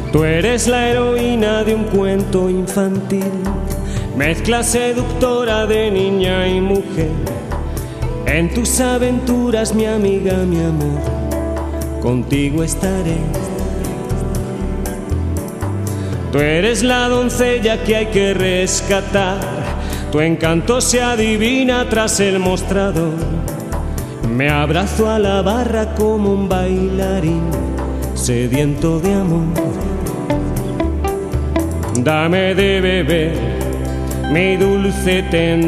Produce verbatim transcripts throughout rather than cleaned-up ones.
Tú eres la heroína de un cuento infantil, mezcla seductora de niña y mujer. En tus aventuras, mi amiga, mi amor, contigo estaré. Tú eres la doncella que hay que rescatar, tu encanto se adivina tras el mostrador. Me abrazo a la barra como un bailarín sediento de amor. Dame de beber mi dulce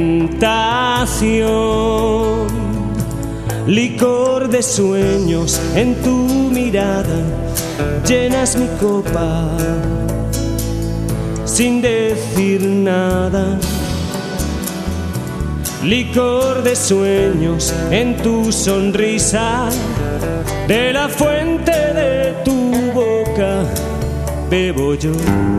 tentación, licor de sueños en tu mirada, llenas mi copa sin decir nada. Licor de sueños en tu sonrisa, de la fuente de tu boca bebo yo.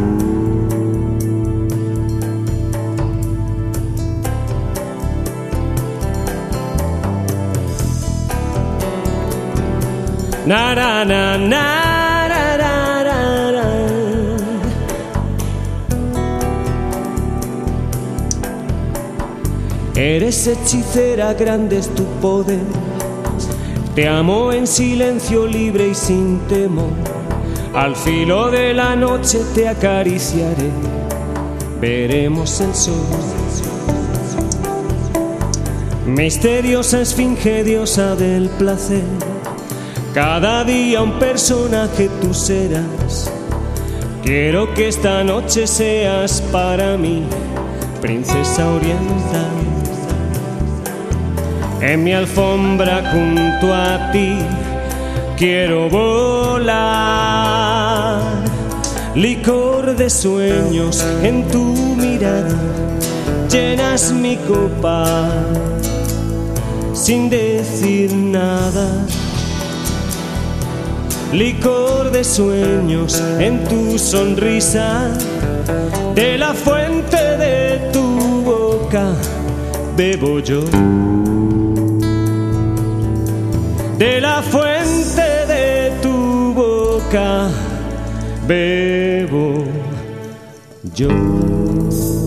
Na na na na na na na. Eres hechicera, grande es tu poder. Te amo en silencio, libre y sin temor. Al filo de la noche te acariciaré, veremos el sol. Misteriosa esfinge, diosa del placer, cada día un personaje tú serás. Quiero que esta noche seas para mí princesa oriental. En mi alfombra junto a ti quiero volar. Licor de sueños en tu mirada, llenas mi copa sin decir nada. Licor de sueños en tu sonrisa, de la fuente de tu boca bebo yo. De la fuente de tu boca bebo yo.